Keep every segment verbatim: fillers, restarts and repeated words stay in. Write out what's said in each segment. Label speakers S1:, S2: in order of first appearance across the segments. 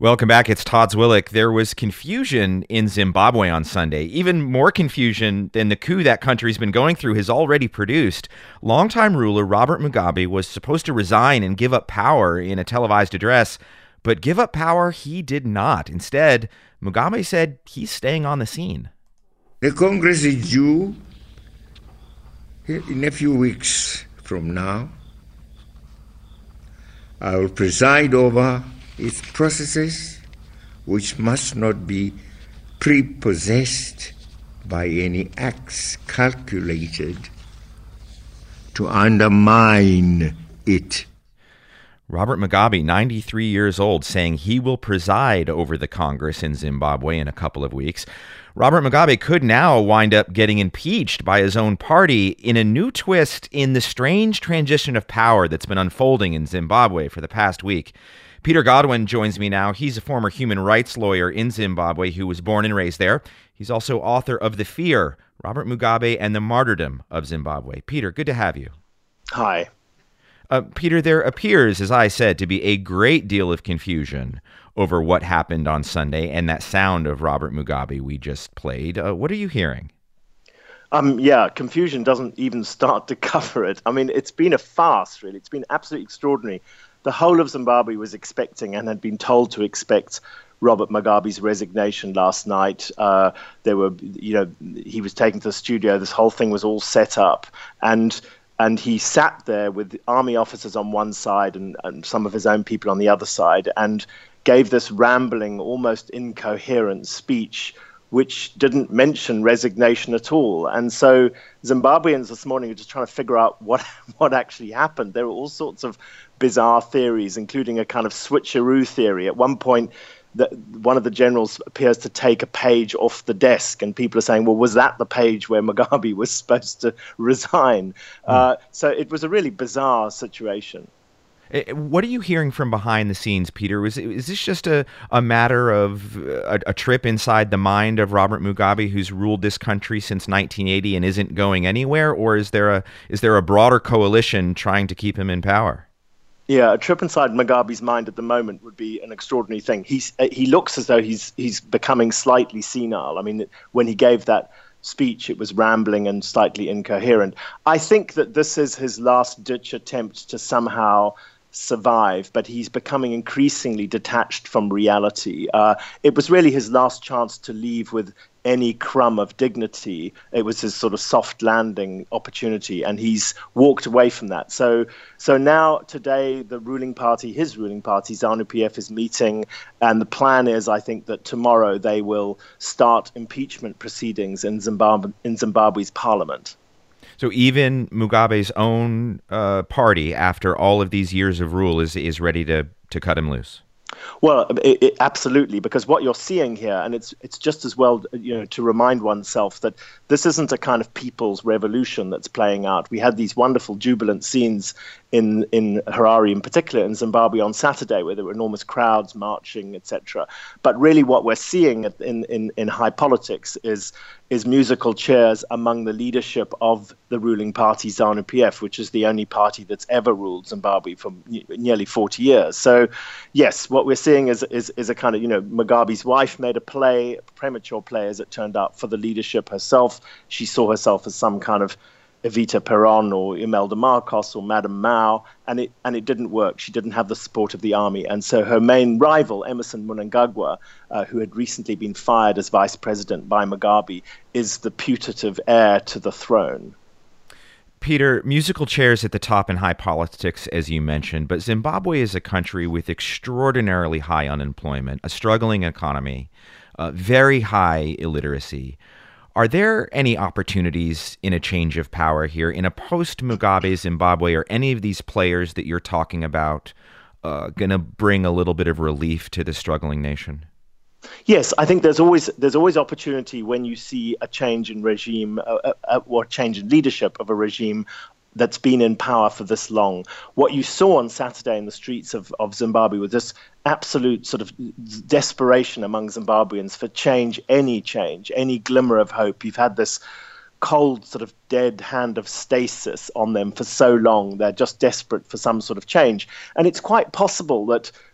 S1: Welcome back. It's Todd Zwillich. There was confusion in Zimbabwe on Sunday, even more confusion than the coup that country's been going through has already produced. Longtime ruler Robert Mugabe was supposed to resign and give up power in a televised address, but give up power he did not. Instead, Mugabe said he's staying on the scene.
S2: The Congress is due in a few weeks from now. I will preside over its processes, which must not be prepossessed by any acts calculated to undermine it.
S1: Robert Mugabe, ninety-three years old, saying he will preside over the Congress in Zimbabwe in a couple of weeks. Robert Mugabe could now wind up getting impeached by his own party in a new twist in the strange transition of power that's been unfolding in Zimbabwe for the past week. Peter Godwin joins me now. He's a former human rights lawyer in Zimbabwe who was born and raised there. He's also author of The Fear, Robert Mugabe and the Martyrdom of Zimbabwe. Peter, good to have you.
S3: Hi.
S1: Uh, Peter, there appears, as I said, to be a great deal of confusion over what happened on Sunday and that sound of Robert Mugabe we just played. Uh, what are you hearing?
S3: Um, yeah, confusion doesn't even start to cover it. I mean, it's been a farce, really. It's been absolutely extraordinary. The whole of Zimbabwe was expecting and had been told to expect Robert Mugabe's resignation last night. Uh, there were, you know, he was taken to the studio. This whole thing was all set up, and and he sat there with army officers on one side and, and some of his own people on the other side, and gave this rambling, almost incoherent speech, which didn't mention resignation at all. And so Zimbabweans this morning are just trying to figure out what what actually happened. There were all sorts of bizarre theories, including a kind of switcheroo theory. At one point, the, one of the generals appears to take a page off the desk, and people are saying, well, was that the page where Mugabe was supposed to resign? Mm. Uh, so it was a really bizarre situation.
S1: What are you hearing from behind the scenes, Peter? Is, is this just a, a matter of a, a trip inside the mind of Robert Mugabe, who's ruled this country since nineteen eighty and isn't going anywhere? Or is there a is there a broader coalition trying to keep him in power?
S3: Yeah, a trip inside Mugabe's mind at the moment would be an extraordinary thing. He's, he looks as though he's he's becoming slightly senile. I mean, when he gave that speech, it was rambling and slightly incoherent. I think that this is his last-ditch attempt to somehow survive, but he's becoming increasingly detached from reality. Uh, it was really his last chance to leave with any crumb of dignity. It was his sort of soft landing opportunity, and he's walked away from that. So so now, today, the ruling party, his ruling party, ZANU P F, is meeting, and the plan is, I think, that tomorrow they will start impeachment proceedings in Zimbabwe, in Zimbabwe's parliament.
S1: So even Mugabe's own uh, party, after all of these years of rule, is is ready to, to cut him loose?
S3: Well, it, it, absolutely, because what you're seeing here, and it's it's just as well, you know, to remind oneself that this isn't a kind of people's revolution that's playing out. We had these wonderful jubilant scenes in in Harare, in particular, in Zimbabwe on Saturday, where there were enormous crowds marching, et cetera. But really, what we're seeing in in in high politics is is musical chairs among the leadership of the ruling party, ZANU P F, which is the only party that's ever ruled Zimbabwe for nearly forty years. So, yes, what we're seeing is, is is a kind of, you know, Mugabe's wife made a play, a premature play, as it turned out, for the leadership herself. She saw herself as some kind of Evita Peron or Imelda Marcos or Madame Mao, and it and it didn't work. She didn't have the support of the army, and so her main rival, Emerson Mnangagwa, uh, who had recently been fired as vice president by Mugabe, is the putative heir to the throne.
S1: Peter, musical chairs at the top in high politics, as you mentioned, but Zimbabwe is a country with extraordinarily high unemployment, a struggling economy, uh, very high illiteracy. Are there any opportunities in a change of power here, in a post-Mugabe Zimbabwe? Are any of these players that you're talking about uh, going to bring a little bit of relief to the struggling nation?
S3: Yes, I think there's always there's always opportunity when you see a change in regime uh, uh, or change in leadership of a regime that's been in power for this long. What you saw on Saturday in the streets of, of Zimbabwe was this absolute sort of desperation among Zimbabweans for change, any change, any glimmer of hope. You've had this cold sort of dead hand of stasis on them for so long. They're just desperate for some sort of change. And it's quite possible that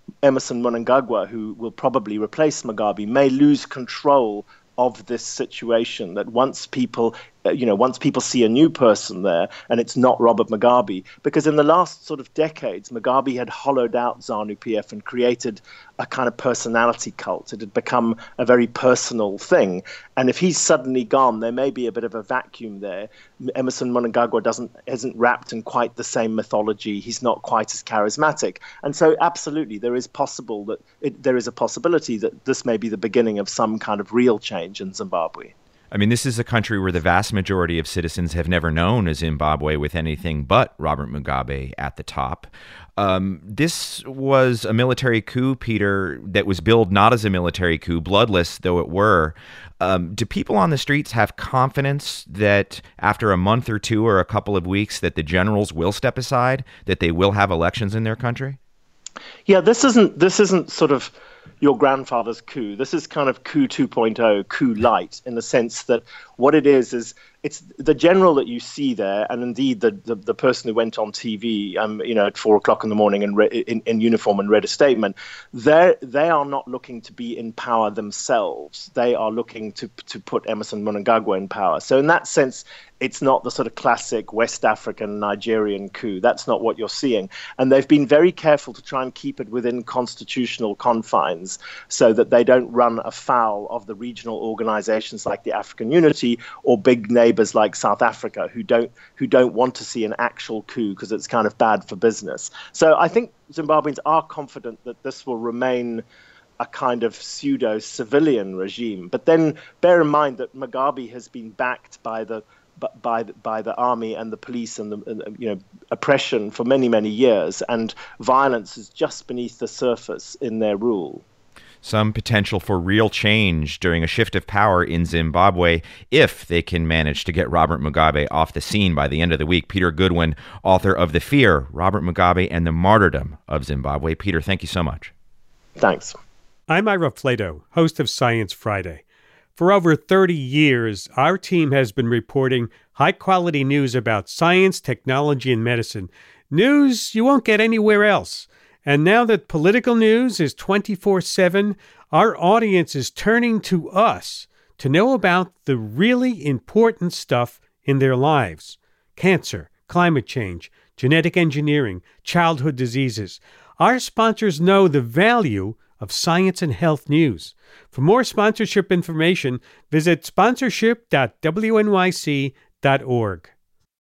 S3: Emerson Mnangagwa, who will probably replace Mugabe, may lose control of this situation, that once people, you know, once people see a new person there and it's not Robert Mugabe, because in the last sort of decades, Mugabe had hollowed out ZANU-P F and created a kind of personality cult. It had become a very personal thing. And if he's suddenly gone, there may be a bit of a vacuum there. Emerson Mnangagwa doesn't, isn't wrapped in quite the same mythology. He's not quite as charismatic. And so absolutely, there is possible that it, there is a possibility that this may be the beginning of some kind of real change in Zimbabwe.
S1: I mean, this is a country where the vast majority of citizens have never known a Zimbabwe with anything but Robert Mugabe at the top. Um, this was a military coup, Peter, that was billed not as a military coup, bloodless though it were. Um, do people on the streets have confidence that after a month or two or a couple of weeks that the generals will step aside, that they will have elections in their country?
S3: Yeah, this isn't this isn't sort of your grandfather's coup. This is kind of coup two point oh, coup light, in the sense that what it is is it's the general that you see there, and indeed the the, the person who went on T V, um, you know, at four o'clock in the morning and re- in, in uniform and read a statement. They they are not looking to be in power themselves. They are looking to to put Emerson Mnangagwa in power. So in that sense, it's not the sort of classic West African Nigerian coup. That's not what you're seeing. And they've been very careful to try and keep it within constitutional confines so that they don't run afoul of the regional organizations like the African Unity or big neighbors like South Africa who don't who don't want to see an actual coup because it's kind of bad for business. So I think Zimbabweans are confident that this will remain a kind of pseudo-civilian regime. But then bear in mind that Mugabe has been backed by the by the, by the army and the police and the and, you know oppression for many many years, and violence is just beneath the surface in their rule.
S1: Some potential for real change during a shift of power in Zimbabwe if they can manage to get Robert Mugabe off the scene by the end of the week. Peter Goodwin, author of The Fear, Robert Mugabe and the Martyrdom of Zimbabwe. Peter, thank you so much.
S3: Thanks.
S4: I'm Ira Flato, host of Science Friday. For over thirty years, our team has been reporting high-quality news about science, technology, and medicine. News you won't get anywhere else. And now that political news is twenty-four seven, our audience is turning to us to know about the really important stuff in their lives. Cancer, climate change, genetic engineering, childhood diseases. Our sponsors know the value of science and health news. For more sponsorship information, visit sponsorship dot w n y c dot org.